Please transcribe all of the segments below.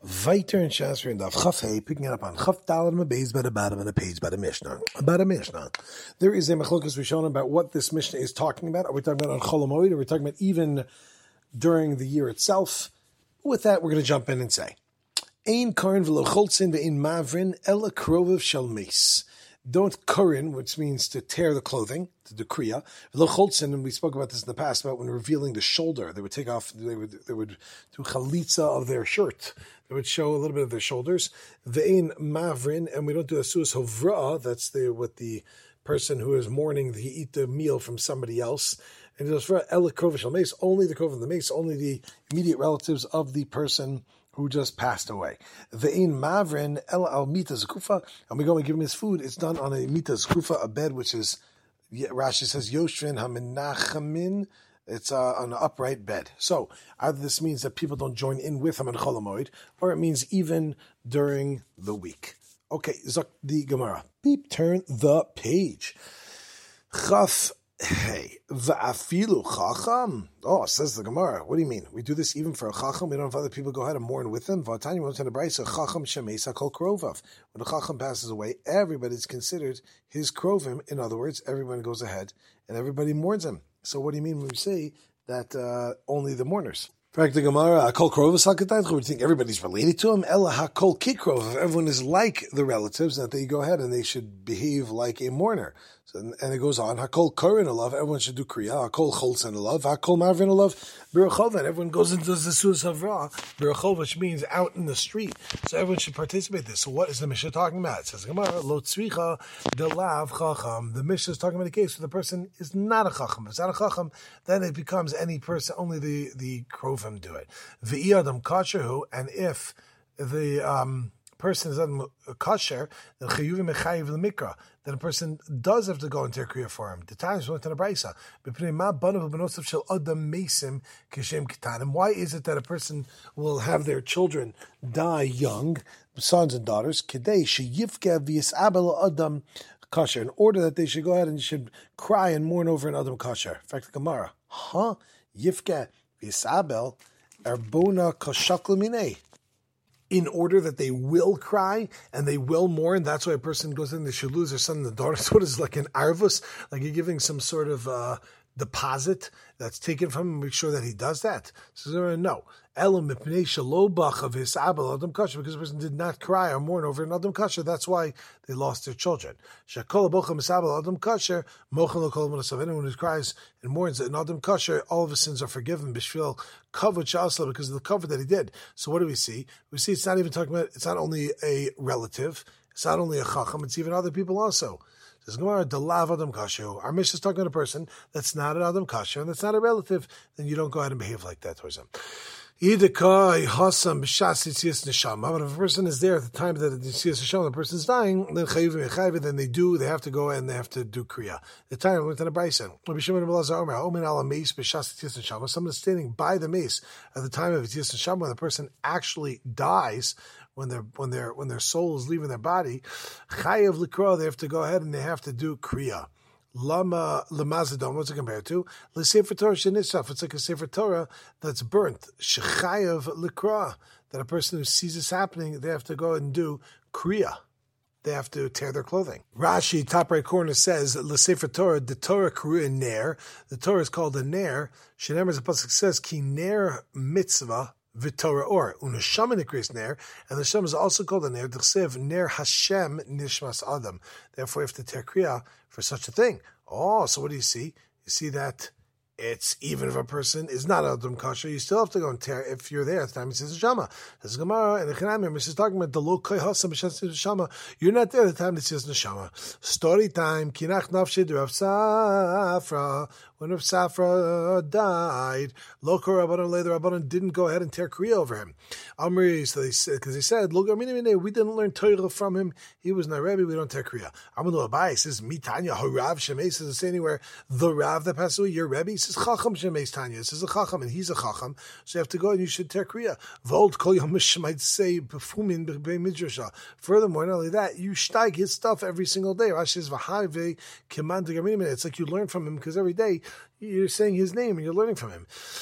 Weiter in Shas, we're in Daf Chaf Hey, picking it up on Chaf Daled and a base by the bottom and a page by the Mishnah. About a Mishnah. There is a Machlokas Rishonim about what this Mishnah is talking about. Are we talking about on Chol Hamoed? Are we talking about even during the year itself? With that, we're going to jump in and say, Ein Karin v'lo choltzin ve'ein mavrin ela kroviv shel meis. Don't kurin, which means to tear the clothing, to do kriya. V'lo choltzin, and we spoke about this in the past, about when revealing the shoulder, they would take off, they would do chalitza of their shirt. They would show a little bit of their shoulders. Ve'ein mavrin, and we don't do a suas hovra, that's what the person who is mourning, he eat the meal from somebody else. And it goes for ela kroviv shel meis, only the krov of the meis, only the immediate relatives of the person who just passed away. Ve'in mavrin el al mita zekufa, and we go and give him his food. It's done on a mita zekufa, a bed which is, Rashi says, yoshrin haminachamin. It's on an upright bed. So either this means that people don't join in with him on Chol Hamoed, or it means even during the week. Okay, Zok the Gemara. Beep, turn the page. Chaf. Hey, va'afilu chacham. Oh, says the Gemara. What do you mean? We do this even for a chacham? We don't have other people go ahead and mourn with them? V'atani wants to embrace a chacham shemeis hakol krovav. When the chacham passes away, everybody's considered his krovim. In other words, everyone goes ahead and everybody mourns him. So what do you mean when we say that only the mourners? In fact, the Gemara, hakol krovav sakatayt. We think everybody's related to him. Ella hakol kikrov. Everyone is like the relatives, that they go ahead and they should behave like a mourner. So, and it goes on, Hakol Korin alav, everyone should do Kriya, Hakol Cholzen alav, Hakol Marvin alav, Birachova, and everyone goes into the Suas Havra, Birachova, which means out in the street. So everyone should participate in this. So what is the Mishnah talking about? It says, Gemara, Lo Tzricha Delav Chacham. The Mishnah is talking about a case where the person is not a Chacham. If it's not a Chacham, then it becomes any person, only the Krovim do it. V'i Adam Kasherhu, and if the person is on kosher, then chayuvim mechayiv l'mikra. Then a person does have to go into a kriya for him. The times we went to the braysa. Why is it that a person will have their children die young, sons and daughters, adam kosher, in order that they should go ahead and should cry and mourn over an adam kosher? In fact, the Gemara, yifke v'yisabel erbona koshak l'minei. In order that they will cry and they will mourn. That's why a person goes in, they should lose their son and the daughter. So what is like an arvus? Like you're giving some sort of deposit that's taken from him, make sure that he does that. So no. Because the person did not cry or mourn over an Adam Kasher, that's why they lost their children. Anyone who cries and mourns an Adam Kasher, all of his sins are forgiven because of the cover that he did. So what do we see? We see it's not even talking about, it's not only a relative, it's not only a Chacham, it's even other people also. Our Mishnah is talking about a person that's not an Adam Kasher and that's not a relative, then you don't go ahead and behave like that towards him. But if a person is there at the time that the person is dying, then they have to go and they have to do kriya. The time went to the Bryson. Someone is standing by the mace at the time of Yitzis Neshama when the person actually dies. When their soul is leaving their body, chayav likro, they have to go ahead and they have to do kriya. Lama lemazadon, what's it compared to? L'sefer Torah shenisaf, it's like a sefer Torah that's burnt. Shechayav likra, that a person who sees this happening, they have to go and do kriya. They have to tear their clothing. Rashi, top right corner, says, L'sefer Torah, the Torah kriya ner. The Torah is called a ner. Shenemer, as the pasuk says, ki ner mitzvah, Vitorah or unashama nikris ner, and the sham is also called a ner. D'chsev ner Hashem nishmas adam. Therefore, you have to tear kriya for such a thing. Oh, so what do you see? You see that it's even if a person is not adam kasher, you still have to go and tear if you're there at the time. He says Shama. This is Gemara and the Chanamim. This is talking about the lo kai hasam b'shatzis Shama. You're not there at the time that says Neshama. Story time. Kinach nafshid Rav Safra. When Rav Safra died, Lo Kor Rabbanon later Rabbanon didn't go ahead and tear kriya over him. Amri, so they said, because he said, Lo Garmini, we didn't learn Torah from him. He was not Rebbe, we don't tear kriya. Amadu Abai says, Mitanya Harav Shemeis, does it say anywhere the Rav that passed away, your Rebbe? He says Chacham Shemeis Tanya. It says a Chacham, and he's a Chacham, so you have to go and you should tear kriya. Vold Kol Yomish might say Befumin B'Bei Midrasha. Furthermore, not only that, you steig his stuff every single day. Rashi says V'Hayve Kiman Garmini. It's like you learn from him because every day you're saying his name and you're learning from him.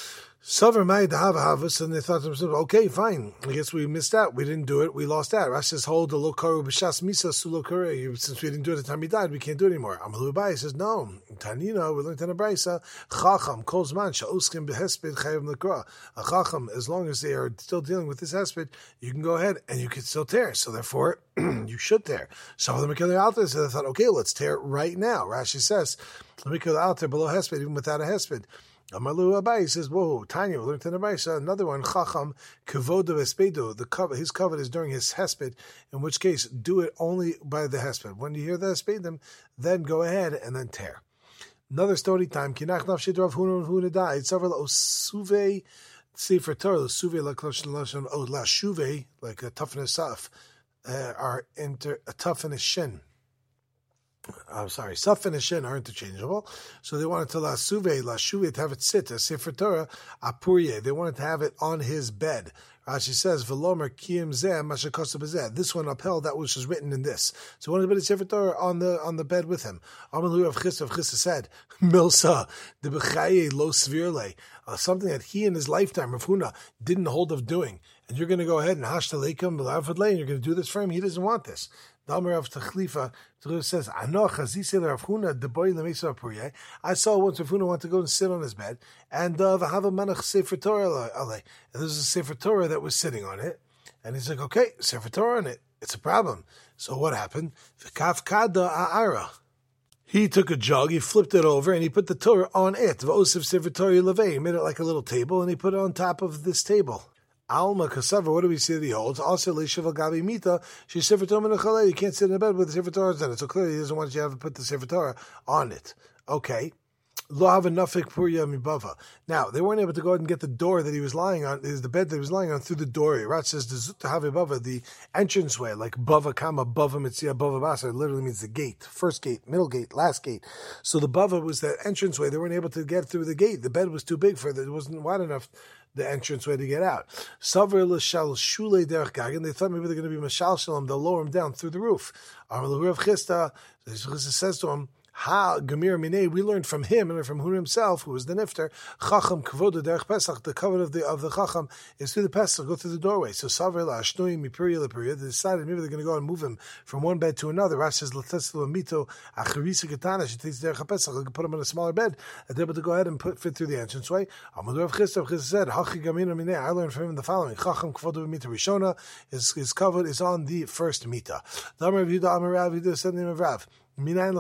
Savar Mai Dahava Havas, and they thought to themselves, okay, fine. I guess we missed out. We didn't do it. We lost out. Rashi says, hold the Lokaru B'Shas Misa Sulokare. Since we didn't do it at the time he died, we can't do it anymore. Amalu Abai says, no. Tanina, we learned in a Braisa, Chacham, Kolzman, Sha'uskim Behesped Chayav Lekra. A Chacham, as long as they are still dealing with this hesped, you can go ahead and you can still tear. So therefore, you should tear. So the Mekele Alter said, I thought, okay, let's tear it right now. Rashi says, the Mekele Alter below hesped, even without a hesped. Amalu Abai says, whoa, Tanya, we learned in the Braisa, another one, Chacham, Kevoda Vespedo, his covet is during his hesped, in which case, do it only by the hesped. When you hear the hespedim, then go ahead and then tear. Another story time, Kinach Nafshid Rav Huna died, several Osuve, Sefer Torah, Osuve, La Shuve, like a toughness of, are a toughness shin. I'm sorry, Saf and Shin are interchangeable. So they wanted to La Shuve, to have it sit, as Sefer Torah, Apurye. They wanted to have it on his bed. Rashi says, Velomer Kiyim Zeh, Mashakosa Bezeh. This one upheld that which was written in this. So wanted to put Sefer Torah on the bed with him. Amalu of Chista said, Milsa, the Bechaye Lo Svirle, something that he in his lifetime, Rav Huna, didn't hold of doing. And you're going to go ahead and Hashtalekim, Belavadle, and you're going to do this for him. He doesn't want this. Dalmer of Tachlifa says, I saw once Rav Huna wanted to go and sit on his bed, and V'hava Manach Sefer Torah and there's a Sefer Torah that was sitting on it, and he's like, okay, Sefer Torah on it, it's a problem. So what happened? V'kaf kada a'ara. He took a jug, he flipped it over, and he put the Torah on it. V'osif Sefer Torah levei. He made it like a little table, and he put it on top of this table. Alma Kasava, what do we see that he holds? Also, Leishav Gabi Mita, she's Sefer Torah Menachale. You can't sit in a bed with the Sefer Torah on it. So clearly he doesn't want you to have to put the Sefer Torah on it. Okay. Lo have nafik purya mibava. Now, they weren't able to go ahead and get the door that he was lying on, is the bed that he was lying on, through the door. Rat says, the zut have bava, the entranceway, like bava kama, bava mitzia, bava basa, literally means the gate, first gate, middle gate, last gate. So the bava was that entranceway. They weren't able to get through the gate. The bed was too big for it. It wasn't wide enough, the entranceway to get out. Savar l'shal shule derech gagan. They thought maybe they're going to be mashal shalom. They'll lower him down through the roof. Rav Chista says to him, Ha Gemir Minei, we learned from him and from Huna himself, who was the Nifter, Chacham Kavoda Derech Pesach, the covenant of the Chacham is through the Pesach, go through the doorway. So Savar La Ashnui Mipuriya Lepuriya, they decided maybe they're going to go and move him from one bed to another. Rashi says Lateslo Mito Acharisa Katana, she takes Derech Pesach, they can put him in a smaller bed, and they're able to go ahead and fit through the entranceway. Amadu Chista said, Hachi Gemir Minei, I learned from him the following: Chacham Kavoda Mita Rishona, his covenant is on the first Mita. Damar Vida Amarav, Vida said the name of Rav. How do we know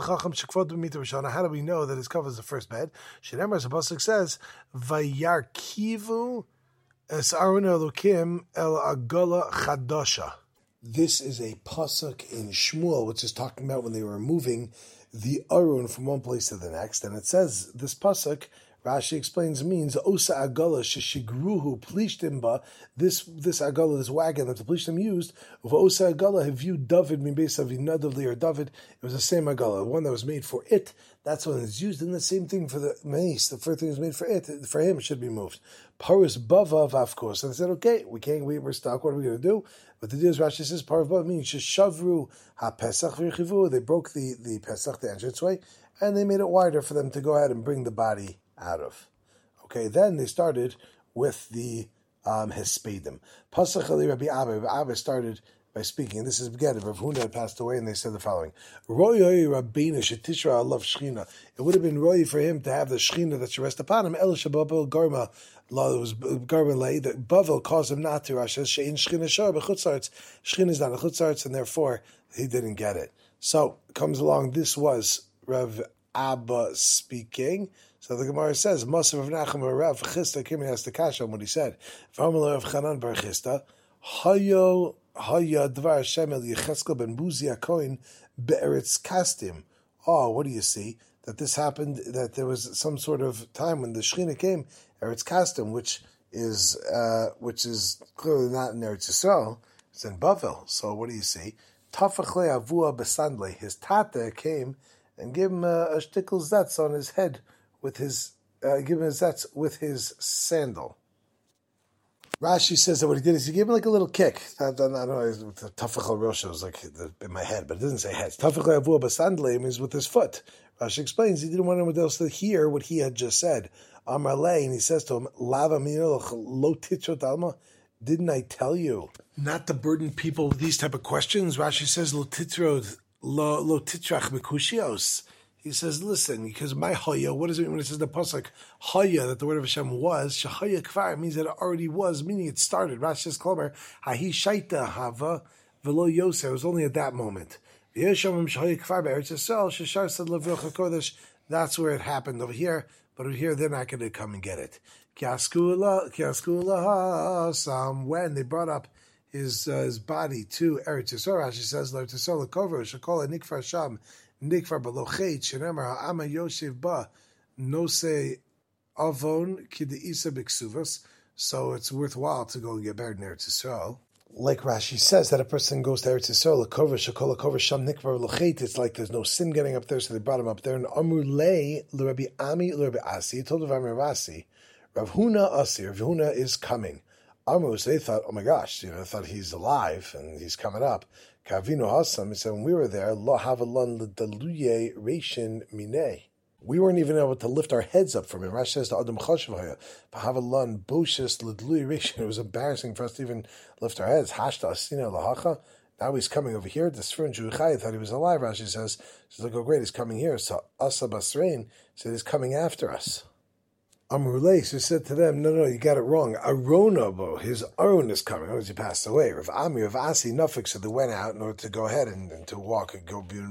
that his cover is the first bed? Shemar, the pasuk says, "Vayarkivu es Aaron Elokim el Agala Chadasha." This is a pasuk in Shmuel, which is talking about when they were moving the Aron from one place to the next, and it says this pasuk. Rashi explains means osa agala sheshigruhu plishtimba. This agala, this wagon that the plishtim used, osa agala have viewed David min beis avinadav or David. It was the same agala, the one that was made for it. That's when it's used, and the same thing for the mace. The first thing is made for it. For him, it should be moved. Paris bava, of course. And they said, okay, we're stuck. What are we going to do? But the deal is, Rashi says, paris bava means sheshavru ha pesach v'yichivu. They broke the pesach, the entranceway, and they made it wider for them to go ahead and bring the body out of. Okay, then they started with the Hespedim. Pasach Ali Rabbi Abba started by speaking. This is again, Rav Huna had passed away, and they said the following: Roy Rabbeinu Shetishra Alav Shechina. It would have been roy for him to have the Shechina that should rest upon him. El Shababel Garma. Law was Garma lay that Bavel caused him not to. Rashi Shein Shechina Shar b'chutzarts. Shechina is not a chutzarts, and therefore he didn't get it. So comes along. This was Rav Abba speaking. So the Gemara says, Masav of Nachum or Rav Chista came and asked the Kasha on what he said. V'amala of Chanan bar Chista, Haya Dvar Hashem el Yecheskel ben Buzi HaKohen be'eretz Kastim. Oh, what do you see? That this happened, that there was some sort of time when the Shechina came, Eretz Kastim, which is clearly not in Eretz Yisrael, it's in Bavel. So what do you see? Tafachle Avua Besandle, his Tata came and gave him a shtickle zetz on his head, with his give him a zetz with his sandal. Rashi says that what he did is he gave him like a little kick. I don't know, the Tafachal Rosh was like in my head, but it doesn't say head. Tafachal Avua Basandle means with his foot. Rashi explains he didn't want anyone else to hear what he had just said. Amarle, and he says to him, Lava lo titro dalma. Didn't I tell you not to burden people with these type of questions? Rashi says, lo titrach bekushios. He says, listen, because my hoya, what does it mean when it says the pasuk hoya, that the word of Hashem was, shahaya kvar, means that it already was, meaning it started. Rashi says, Klomer, hahi shaita hava velo yosef. It was only at that moment. That's where it happened over here, but over here they're not going to come and get it. When they brought up his body to Eretz Yisrael, she says, "Lo Yisrael lekover shekola nikfar sham nikfar belochet shenemar ha'ama yoshev ba nose avon kideisa b'ksuvos." So it's worthwhile to go and get buried in Eretz Yisrael. Like Rashi says, that a person goes to Eretz Yisrael, lekover shekola kover sham nikfar belochet. It's like there's no sin getting up there, so they brought him up there. And Amur lei l'Rabbi Ami l'Rabbi Asi. He told Rav Ami Rav Asi, Rav Huna Asi, Rav Huna is coming. Amru, so they thought, oh my gosh, they thought he's alive and he's coming up. Kavino Hasam, he said, when we were there, lo havalon l'daluye reishin mineh. We weren't even able to lift our heads up from him. Rashi says to Adam Choshavaya, havalon boshes l'daluye reishin. It was embarrassing for us to even lift our heads. Hashta asina lahacha. Now he's coming over here. The Sfirn Juchai thought he was alive. Rashi says, like, oh great, he's coming here. So Asa Basrein said he's coming after us. Amrulay, so said to them, no, you got it wrong. Aronabo, his Aron is coming. As he passed away. Rav Ami, Rav Asi, Nufik, so they went out in order to go ahead and to walk and go to do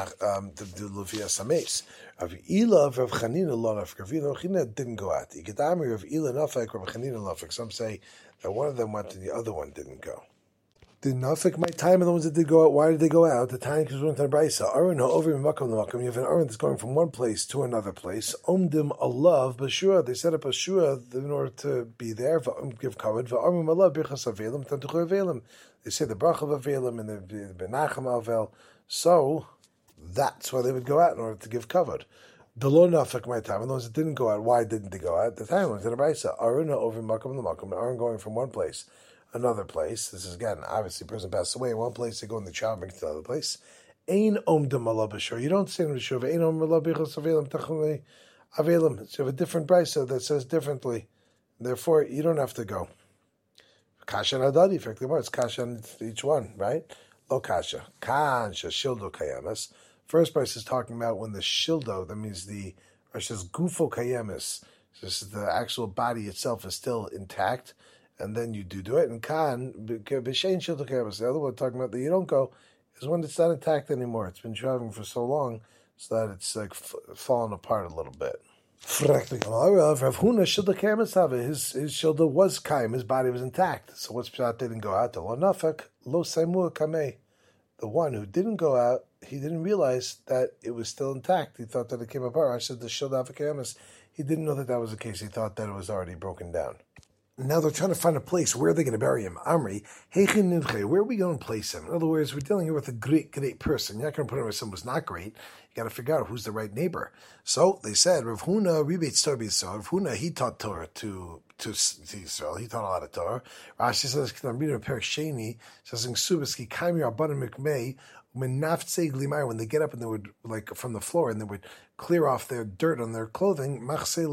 Luvia Sames. Rav Ila, Rav Chanina, Rav Chanina didn't go out. Yigdami, Rav Ila, Nufik, Rav Chanina, Nufik. Some say that one of them went and the other one didn't go. Did Nafik my time and the ones that did go out? Why did they go out? The time because we went to the Brisa. Aaron over Makom the Makom. You have an Aaron that's going from one place to another place. Omdim alav b'shua. They set up a shua in order to be there. Give kavod. V'armim alav birchas avelim tantuchu avelim. They say the bracha of avelim and the benachem avel. So that's why they would go out in order to give kavod. The lo Nafik my time and the ones that didn't go out. Why didn't they go out? The time went to the Brisa. Aaron over Makom the Makom. Aaron going from one place. Another place. This is again, obviously, a person passed away in one place, they go in the child, bring to the other place. Ein omdem alav b'shur. You don't say in the shur. Ein om alav b'chos avelim tachlei avelim. So you have a different brisa that says differently. Therefore, you don't have to go. Kasha nadadi. In fact, it's kasha on each one, right? Lo kasha. Kasha shildo kayamas. First brisa is talking about when the shildo, that means the, or it says gufo kayamas. So this is the actual body itself is still intact. And then you do it. And Khan, B'shein Shilto Kayamas, the other one talking about that you don't go, is when it's not intact anymore. It's been traveling for so long, so that it's like falling apart a little bit. Rav Huna Shilto Kayamas Hava, his Shilto was Kayam, his body was intact. So what's Pshat didn't go out? Lo Nafak, Lo Saimua Kameh. The one who didn't go out, he didn't realize that it was still intact. He thought that it came apart. I said the Shilto Kayamas. He didn't know that that was the case. He thought that it was already broken down. Now they're trying to find a place. Where are they going to bury him? Amri, where are we going to place him? In other words, we're dealing here with a great person. You're not going to put him where someone who's not great. You got to figure out who's the right neighbor. So they said, Rav Huna, Rav Huna, he taught Torah to Israel. He taught a lot of Torah. Rashi says, I'm reading a Perek Sheni, says, when they get up and they would, like, from the floor, and they would clear off their dirt on their clothing,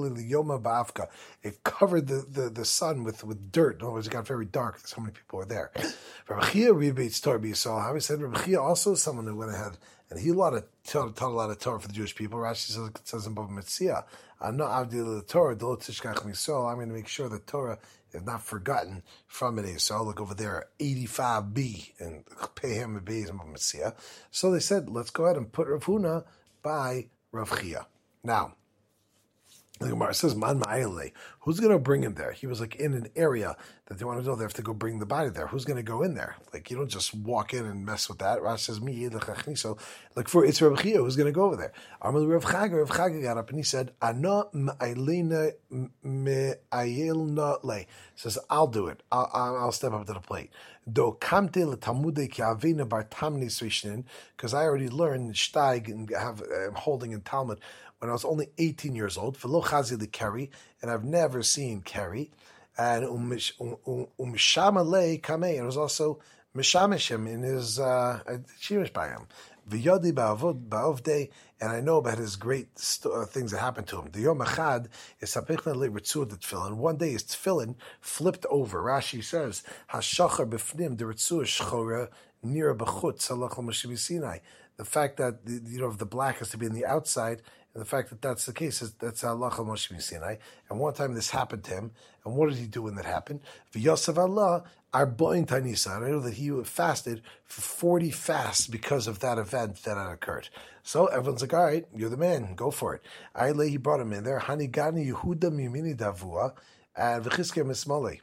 it covered the sun with dirt. In other words, it got very dark. So many people were there. Rabbi Chia said Rabbi Chia also is someone who went ahead and he taught a lot of Torah for the Jewish people. Rashi says in Bava Metzia, I'm not the Torah, I'm going to make sure that Torah is not forgotten from it. So I'll look over there, 85b, and pay him a base in Bava Metzia. So they said, let's go ahead and put Rav Huna by Rav Chia. Now, the Gemara says, Man ma'ayale. Who's going to bring him there? He was like in an area that they want to know they have to go bring the body there. Who's going to go in there? Like, you don't just walk in and mess with that. Rashi says, Mi so like for it's Rav Chia, who's going to go over there? Amal Rav Chaga got up and he said, Ana ma'ayelna me'ayelna le. Says, I'll do it. I'll step up to the plate. Do kamte l'tamude ki avena bar tamnis rishnin, because I already learned Shteig and have holding in Talmud when I was only 18 years old, v'lo chazi l'keri, and I've never seen keri, and umshama le kamei, and it was also Mishamishim in his Shirish Bayam. V'yodi ba'avdei, and I know about his great things that happened to him. The Yom Echad is sapichna le'ritzur the tefillin. One day his tefillin flipped over. Rashi says, Hashachar b'fnim the ritzur shchora nira b'chutz halach l'Moshe Sinai. The fact that the black has to be on the outside, and the fact that that's the case is that's halach l'Moshe Sinai. And one time this happened to him, and what did he do when that happened? V'yosav Allah arba'in tanisa. I know that he fasted for 40 fasts because of that event that had occurred. So everyone's like, all right, you're the man, go for it. Aile, he brought him in there. Hanigani Yehuda mimini davua and v'chizkiah mismali.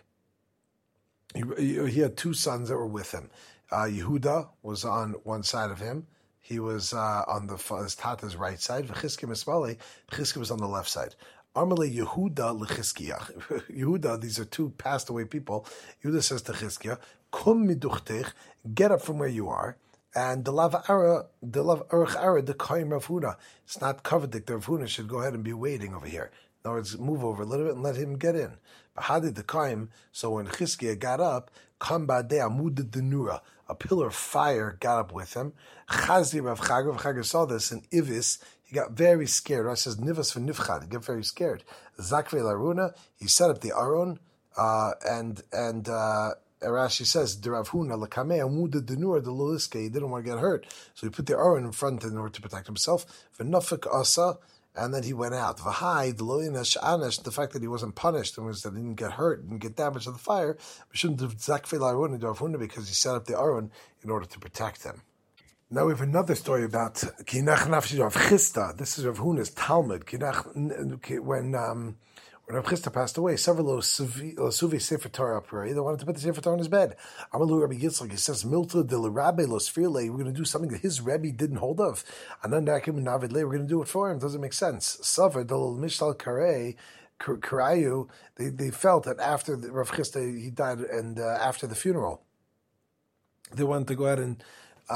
He had two sons that were with him. Yehuda was on one side of him. He was on his tata's right side. V'chizkiah mismali. V'chizkiah was on the left side. Armale Yehuda l'chizkiah. Yehuda, these are two passed away people. Yehuda says to Chizkiah, "Kum miduchtech, get up from where you are." And the lav arach ara the kaim Rav Huna. It's not covered. The Rav Huna should go ahead and be waiting over here. In other words, move over a little bit and let him get in. But how did the kaim? So when Chizkiah got up, kam ba'adei amud denura, a pillar of fire got up with him. Chazi Rav Chager. Rav Chager saw this in Ivis. He got very scared. Rashi says nivas for nifchad. He got very scared. Zakve laruna. He set up the aron, and Rashi says the Rav Huna lakamei amuda denur the loliske. He didn't want to get hurt, so he put the aron in front in order to protect himself. V'nafik asa, and then he went out. V'hai the loinash anash. The fact that he wasn't punished and was that he didn't get hurt, didn't get damaged to the fire. We shouldn't have zakve laruna to Rav Huna because he set up the aron in order to protect him. Now we have another story about Kinach Nafshi Rav Chisda. This is Rav Huna's Talmud. When Rav Chisda passed away, several Suvi Sefer Torah uprari. They wanted to put the Sefer Torah on his bed. Amalu Rabbi Yitzchak, he says, Milta de l'Rabbe los Firle, we're going to do something that his Rebbe didn't hold of. Anandakim Navid Le, we're going to do it for him. Doesn't make sense. Savar del Mishtal Karayu, they felt that after Rav Chisda, he died, and after the funeral, they wanted to go ahead and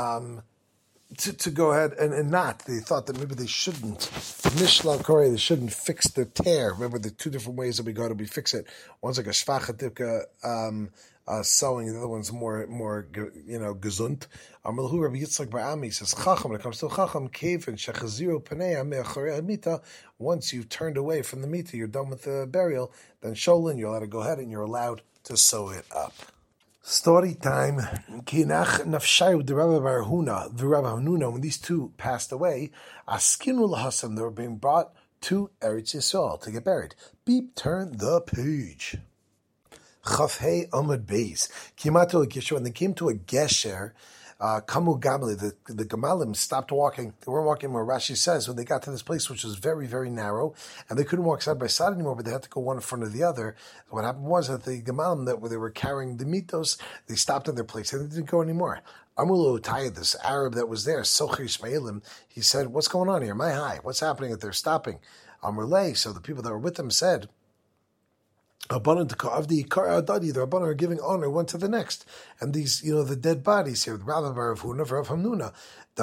to go ahead and not. They thought that maybe they shouldn't. Mishlal Koreh, they shouldn't fix the tear. Remember the two different ways that we go to fix it. One's like a shvachadipka sewing, the other one's more gesund. Amalhu Rabbi Yitzchak Bar'ami says, Chacham, when it comes to Chacham, cave and shechaziru panei me'acharei mita, once you've turned away from the mita, you're done with the burial, then sholin, you're allowed to go ahead and you're allowed to sew it up. Story time. Kinach nafshayu the Rabbi Bar Huna, the Rabbi Hanuna, when these two passed away, askinu lahasam, they were being brought to Eretz Yisrael to get buried. Beep, turn the page. Chafhei Amud Beis. Kimato Gesher, when they came to a Gesher, Kamu Gamali, the Gemalim stopped walking. They weren't walking where Rashi says when they got to this place, which was very, very narrow, and they couldn't walk side by side anymore, but they had to go one in front of the other. So what happened was that the Gemalim that they were carrying the mitos, they stopped in their place and they didn't go anymore. Amulo Tayed, this Arab that was there, Sochi Ishmaelim, he said, "What's going on here? My high, what's happening that they're stopping?" Amrulay, so the people that were with them said, the Rabbanan are giving honor one to the next. And these, the dead bodies here, the Rabbi Bar Huna, Rav Hamnuna,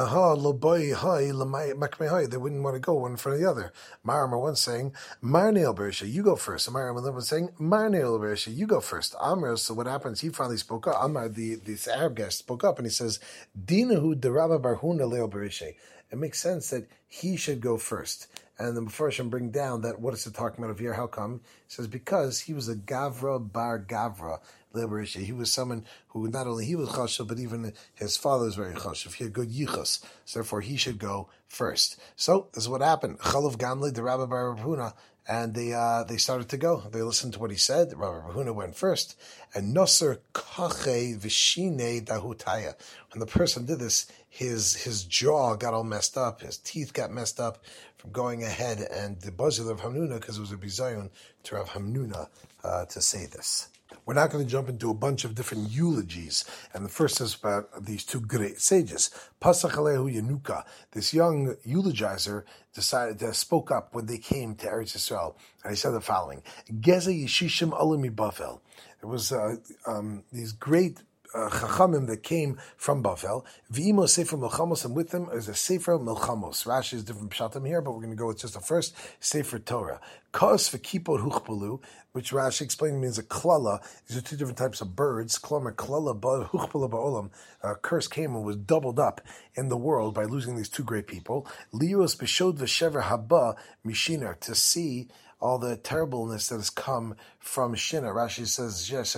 they wouldn't want to go one in front of the other. Maram once saying, Marneil Beresha, you go first. And Maram was saying, Marneil Beresha, you go first. Amr, so what happens? He finally spoke up. Amr, this Arab guy, spoke up and he says, Dinahu de Rabbi Bar Huna Leo Beresha. It makes sense that he should go first. And the Mepharshim bring down that what is it talking about over here? How come? He says because he was a Gavra bar Gavra Leberisha. He was someone who not only he was chashuv, but even his father was very chashuv. He had good yichus, so therefore he should go first. So this is what happened. Chalav Gamli, the Rabbi Bar Huna, and they started to go. They listened to what he said. Rabbi Huna went first, and Nosser Kache Vishine Dahutaya. When the person did this, his jaw got all messed up, his teeth got messed up from going ahead, and the buzzer of Hamnuna, because it was a bizayon to Rav Hamnuna to say this. We're not going to jump into a bunch of different eulogies, and the first is about these two great sages. Pasach Alehu Yanuka, this young eulogizer, spoke up when they came to Eretz Yisrael, and he said the following: Geza Yeshishim Alimi Bavel. There was these great Chachamim that came from Bavel. V'imo Sefer Milchamos, and with them is a Sefer Milchamos. Rashi is different pshatim here, but we're going to go with just the first Sefer Torah. Kos v'kipot huchpalu, which Rashi explained means a klala. These are two different types of birds. Klala huchpalu ba'olam. A curse came and was doubled up in the world by losing these two great people. Lios b'shod v'shever haba mishinar, to see all the terribleness that has come from Shina. Rashi says, yes,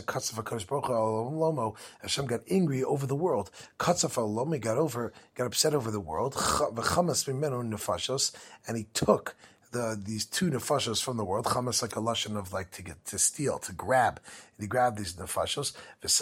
Hashem got angry over the world. Got upset over the world. And he took these two nefashos from the world. Chamas, like a lashon of like to steal, to grab. And he grabbed these nefashos.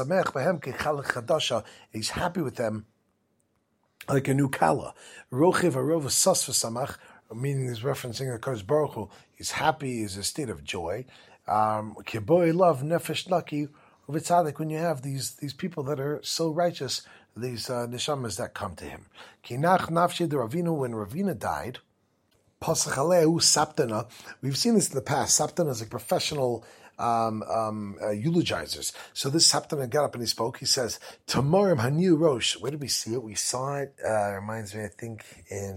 He's happy with them like a new kala. Rochiv arova sas v'samach, meaning he's referencing the Kodesh Baruch Hu. He's happy, he's a state of joy. Kiboy love nefesh lucky uvitzadik, when you have these people that are so righteous, these neshamas that come to him. Kinach nafshi de Ravina, when Ravina died, pasach aleu saptana. We've seen this in the past. Saptana is like professional eulogizers. So this Saptana got up and he spoke. He says, Tamarim Hanu Rosh. Where did we see it? We saw it, reminds me, I think, in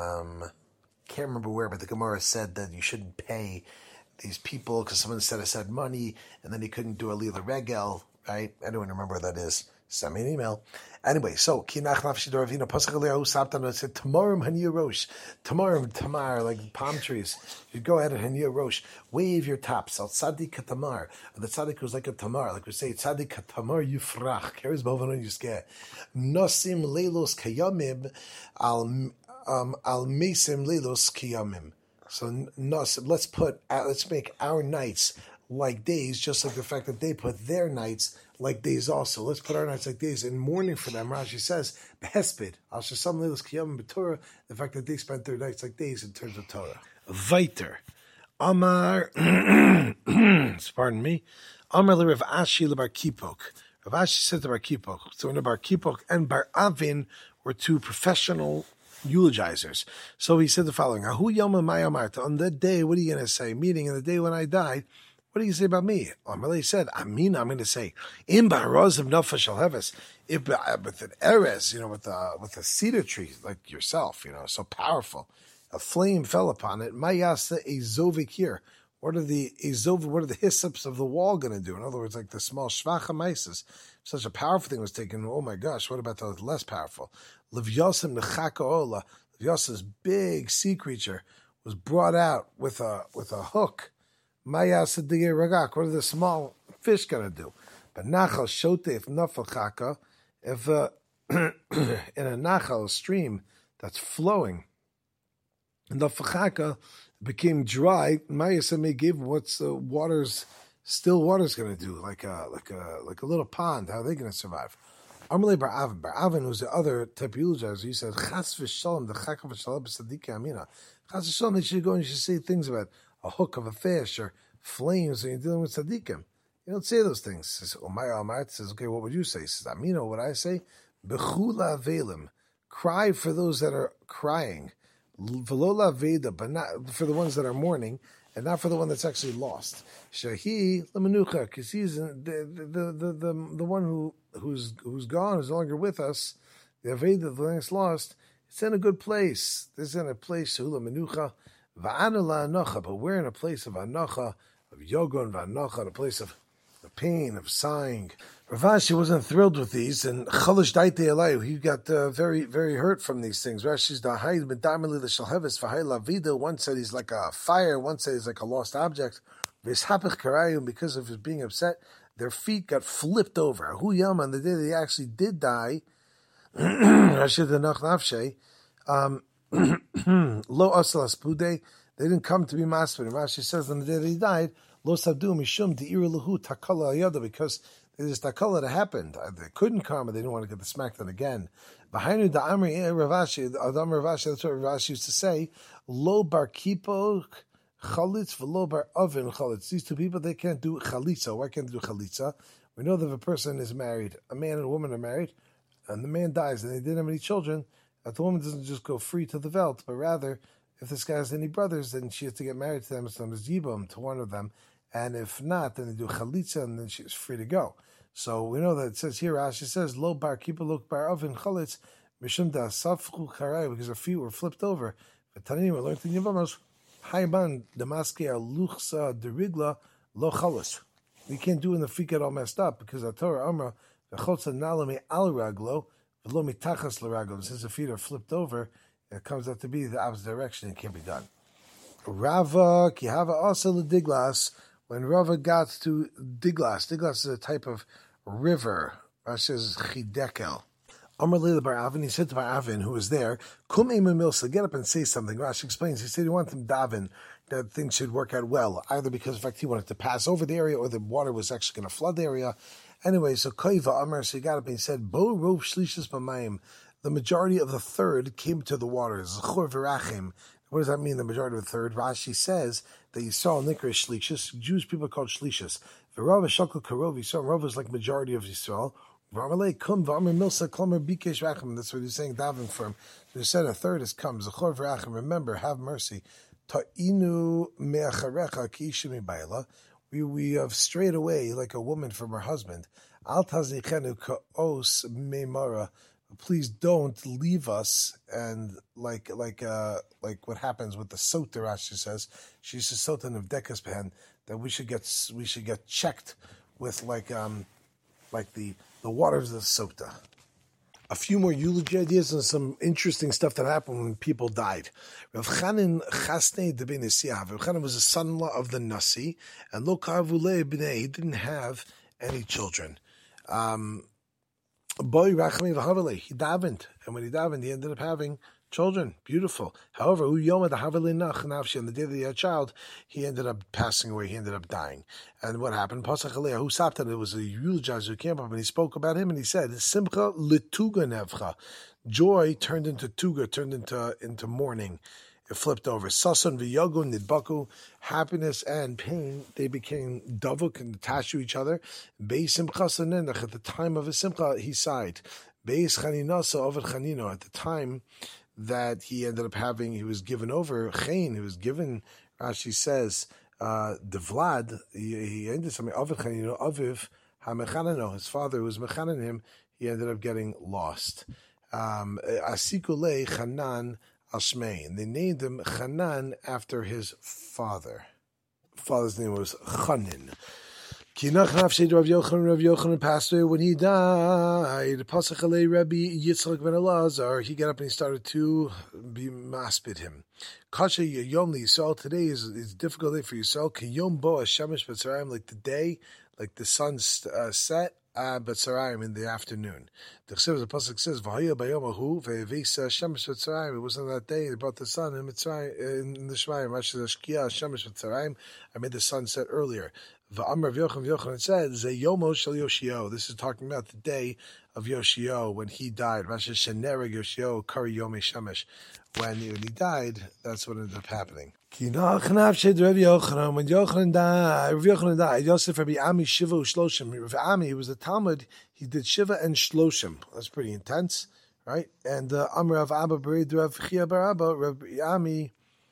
can't remember where, but the Gemara said that you shouldn't pay these people because someone set aside money and then he couldn't do a Lila Regel, right? I don't remember what that is. Send me an email. Anyway, so Kinach Nafshi Doravina Pasach Eliyahu Saptana said Tamarim Hania Rosh. Tamarim, Tamar, like palm trees. You go ahead and Hania Rosh, wave your tops. Al Tzadik Tamar. The Tzadik was like a Tamar, like we say, Tzadik Tamar Yufrach. Carries Bovanon Yuske. Nosim Leilos Kayamim Al Mesim Leilos Kiyamim. So let's make our nights like days, just like the fact that they put their nights like days also. Let's put our nights like days in mourning for them. Rashi says, Behesped, Al Shasam Leilos Kiyamim B'Torah, the fact that they spent their nights like days in terms of Torah. Viter. Amar, pardon me, Amar le Rav Ashi le Bar Kipok. Rav Ashi said to Bar Kipok. So when Bar Kipok and Bar Avin were two professional eulogizers. So he said the following: Ahu Yoma Mayamarta. On that day, what are you going to say? Meaning, on the day when I died, what do you say about me? Amalei said, I'm going to say, in Baharaz of Nafa Shalheves, with an eres, with a cedar tree like yourself, so powerful. A flame fell upon it. Mayasa Ezovik here. What are the hyssops of the wall going to do? In other words, like the small shvacha maises. Such a powerful thing was taken. Oh my gosh, what about the less powerful? Levyasim nechaka ola. Levyasim's big sea creature was brought out with a hook. Mayasa digei ragak. What are the small fish going to do? But nachal shote if nafal chaka, if in a nachal, a stream that's flowing, and the fachaka became dry, Mayasa may give what's the still water's going to do, like a little pond. How are they going to survive? Amalei Bar Avin. Bar Avin was the other type of eulogizer. He said, Chas v'shalom, the chaka v'shalom b'sadika amina. Chas v'shalom, you should go and you should say things about a hook of a fish or flames when you're dealing with tzaddikim. You don't say those things. He says, Omar Amar says, okay, what would you say? He says, Amina, what I say? Bechula velim. Cry for those that are crying. Velola veda, but not for the ones that are mourning, and not for the one that's actually lost. Shahi lemanucha, because he's the one who's gone, who's no longer with us. The aveda, the one that's lost, it's in a good place. It's in a place shula menucha va'anula anocha, but we're in a place of anocha, of yoga and va'anocha, a place of pain, of sighing. Rav Ashi wasn't thrilled with these, and Chalash Daite Elayu, he got very, very hurt from these things. Rashi's Dahai Medamili the Shalheves Vahai Lavida. One said he's like a fire, one said he's like a lost object. Vishapich Karayim, because of his being upset, their feet got flipped over. Hu Yam, on the day they actually did die, Rashi the Nach Nafshe, Lo Asalas Pude, they didn't come to be maspid. Rashi says on the day they died, Lo Sabdu Mishum De'ir Lahu Takala Ayada, because there's takala that happened. They couldn't come, but they didn't want to get the smackdown again. Behind the Amri Ravashi, Adam Ravashi, that's what Ravashi used to say. Lo bar kipo chalitz v'lo bar oven chalitz. These two people, they can't do chalitza. Why can't they do chalitza? We know that if a person is married, a man and a woman are married, and the man dies and they didn't have any children, that the woman doesn't just go free to the veld, but rather, if this guy has any brothers, then she has to get married to them, it's known as yibam, to one of them. And if not, then they do chalitza, and then she's free to go. So we know that it says here, Rashi says, Lo bar kippur lo bar oven chalitz, mishum da safchu karai, because her feet were flipped over. V'tanim, we learned in Yevamos, Haiban damaske aluchsa derigla lo chalas. We can't do it when the feet get all messed up, because the Torah Amra, v'chotza nalame al raglo, v'lo mitachas l'raglo. Since the feet are flipped over, it comes out to be the opposite direction, it can't be done. Rava kihava also l'diglas, when Rava got to Diglas is a type of river. Rashi says chidekel. Amar Leila bar Avin, he said to bar Avin, who was there, Kum ema milsa, get up and say something. Rashi explains, he said he wanted him daven, that things should work out well, either because in fact he wanted to pass over the area or the water was actually going to flood the area. Anyway, so Koiva Amar, so he got up and he said, Bo rov shlishis b'mayim, the majority of the third came to the waters. Zechor v'rachim. What does that mean, the majority of the third? Rashi says that Yisrael Nikra is Shlishis. Jewish people are called Shlishis. V'Rav Shakal Karov, Yisrael Rav is like majority of Yisrael. V'Amalei Kum V'Amar Milsa Klomer Bikesh Rachim. That's what he's saying, davening for him. He said a third has come. Zechor v'Rachim. Remember, have mercy. Ta'inu me'acharecha ki ishimi ba'ila. We have strayed away like a woman from her husband. Al taznichenu ka'os me'mara. Please don't leave us, and like what happens with the sota. Rashi says she's a sotan of dekas pen, that we should get checked with like the waters of the sota. A few more eulogy ideas and some interesting stuff that happened when people died. Rav Chanan Chasnei de ben Isiyav. Rav Chanan was a son-in-law of the Nasi, and lo kavule b'nei, he didn't have any children. Boy Rachmi v'Havale, he davened, and when he davened, he ended up having children. Beautiful. However, on the day that he had a child, he ended up passing away. He ended up dying. And what happened? Pasach Aliyah, who stopped it? It was a eulogizer who came up and he spoke about him, and he said, "Simcha lituga nevcha." Joy turned into tuga, turned into mourning. It flipped over. Sasan v'yagu nidbaku, happiness and pain, they became davuk and attached to each other. Beis simcha sanenach, at the time of his simcha, he sighed. Beis chaninasa over chanino, at the time that he ended up having, he was given over, chayin, he was given, Rashi says, the Vlad, he ended something, over chanino, aviv ha-mechanano, his father who was mechanan him, he ended up getting lost. Asikule chanan Ashmei, and they named him Chanan after his father. Father's name was Chanin. Rav Yochanan passed away when he died. Pasach Alei Rabbi Yitzchak ben Elazar, he got up and he started to be maspid him. Kasha Yom Yisrael, today is a difficult day for Yisrael. Kiyom bo Hashemesh b'tzarayim, like the day, like the sun set. B'tzarayim, in the afternoon. The pasuk says, "V'haya bayomahu ve'evisa shemesh b'tzarayim." It wasn't that day they brought the sun in Mitzrayim, in the Shmayim. Rashi says, "Shkia shemesh b'tzarayim." I made the sun set earlier. V'amar Yochanan, it said, "Zeyomo shel Yoshio." This is talking about the day of Yoshio when he died. Rashi shenereg Yoshio kari yomi shemesh. When he died, that's what ended up happening. When Yochanan died, Yosef Rabbi Ami Shiva Ushloshim. Rabbi Ami, he was a Talmud, he did Shiva and Shloshim. That's pretty intense, right? And Amr of Abba Bered Rav Chia Bar Abba, Rabbi Ami,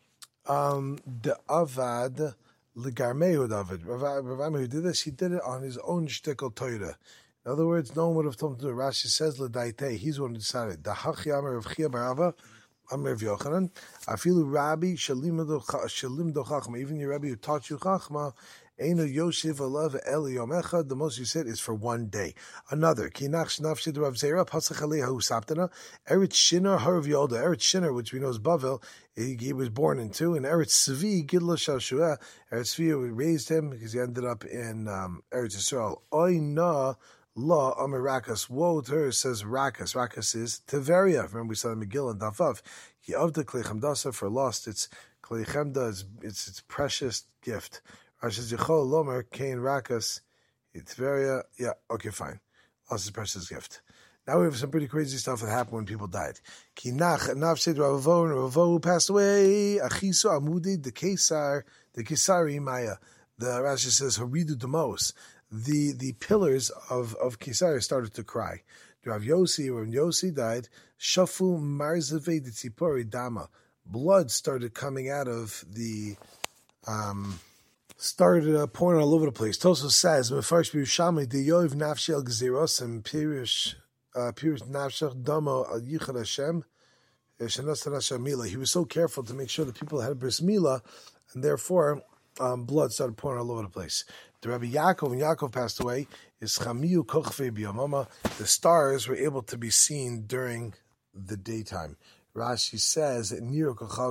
the Avad Legarmehu David. Rabbi Ami, who did this, he did it on his own shtickle Torah. In other words, no one would have told him to do it. Rashi says L'daite, he's the one who decided. The Hachi Amr of Chia Bar Abba, Amr of Yochanan, Afilu Rabbi Shalim Do Chachma, even your Rabbi who taught you Chachma, Eino Yosef Alav Eli Yomecha, the most you said is for one day. Another, Kinach Shnafshid Rav Zera, Pasach Aliyah Hu Saptana, Eretz Shinar Harav Yolda, Eretz Shinar, which we know is Bavel, he was born into, and Eretz Svi, Gidla Shashua, Eretz Svi raised him because he ended up in Eretz Yisrael. Oina La Amar Rakas. Woe to her, says Rakas. Rakas is Tiveria. Remember we saw the Megillah and Dafav. He of the Klei for lost. It's Klei Chemda, it's its precious gift. Rashi says Yechol Lomer Kain Rakas. Tiveria. Yeah, okay, fine. Lost his precious gift. Now we have some pretty crazy stuff that happened when people died. Kinach Nafsid Ravo passed away. Achisu Amudi the Kesari Maya. The Rashi says Haridu Demos. The pillars of Kesari started to cry. Rav Yossi, when Yossi died, Shafu Marzave de Tzipori Dama. Blood started coming out of the started pouring all over the place. Tosos says, "Mefarsh b'Yushalmi the Yoiv nafshi al geziros and Pirish nafshach damo al yichad Hashem shenas Hashem mila." He was so careful to make sure that people had bris mila, and therefore blood started pouring all over the place. The Rabbi Yaakov, when Yaakov passed away, is chamiyu kochvei b'yamama. The stars were able to be seen during the daytime. Rashi says, the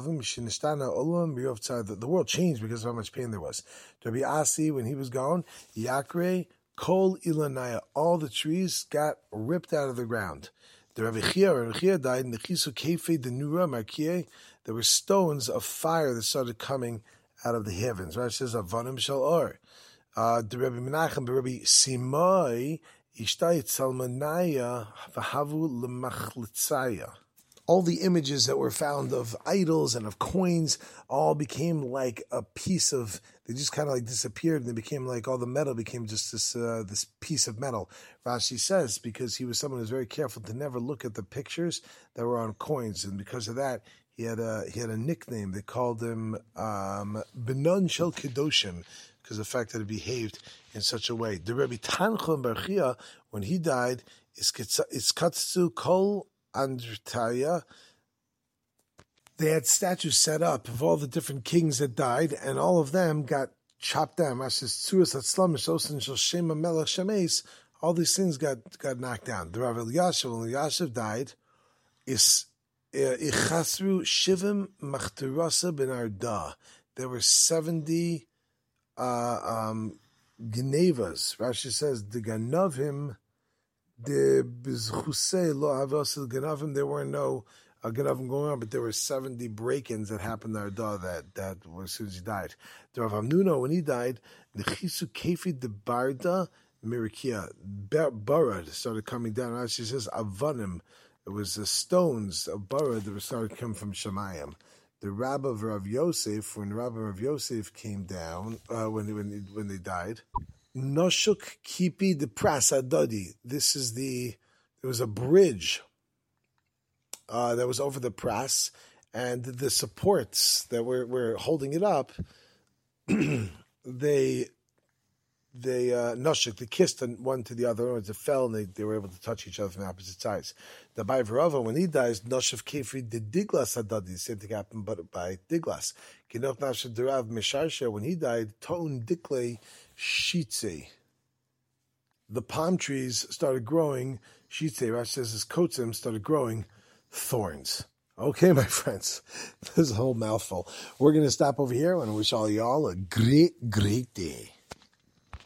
world changed because of how much pain there was. Rabbi Asi, when he was gone, Yakre, Kol Ilanaya, all the trees got ripped out of the ground. The Rabbi Chia died, Nechisu Kefe de Nura Markie, there were stones of fire that started coming out of the heavens. Rashi says, Avanim Shal Or. The Rabbi Menachem, the Rabbi Simai, Ishtayit Salmanaya, Vahavu Lemachlitzaya. All the images that were found of idols and of coins all became like a piece of, they just kind of like disappeared, and they became like, all the metal became just this piece of metal. Rashi says, because he was someone who was very careful to never look at the pictures that were on coins, and because of that, he had a nickname. They called him Benon Shel Kedoshim, because of the fact that he behaved in such a way. The Rebbe Tanchum Bar Chia, when he died, is Katsu Kol Andrtaya, they had statues set up of all the different kings that died, and all of them got chopped down. All these things got knocked down. The Rav Elyashiv, when Elyashiv died, is Ichasru Shivim Machterasa Ben Arda. There were 70 Genevas. Rashi says the Ganavim. There were no Ganavim going on, but there were 70 break-ins that happened there that was as soon as he died. The Rav Amnuna, when he died, the Chisu Kefi de Barda Mirikia Barad started coming down. Rashi says Avanim. It was the stones of Barad that started coming from Shemayim. The Rabbi of Rav Yosef, when Rabbi Rav Yosef came down, when they died, Noshuk Kipi de Prasadodi. There was a bridge that was over the pras, and the supports that were holding it up, they Noshuk, they kissed one to the other, and it fell, and they were able to touch each other from the opposite sides. The Bai Verova, when he dies, Noshuk Kefri de Diglas Adadi, the same thing happened but by Diglas. Kinok Nashad Derav Misharsha, when he died, Ton Dikle Shitze. The palm trees started growing, Shitze, Rashi says his kotzim started growing thorns. Okay, my friends, this is a whole mouthful. We're going to stop over here and wish all y'all a great, great day.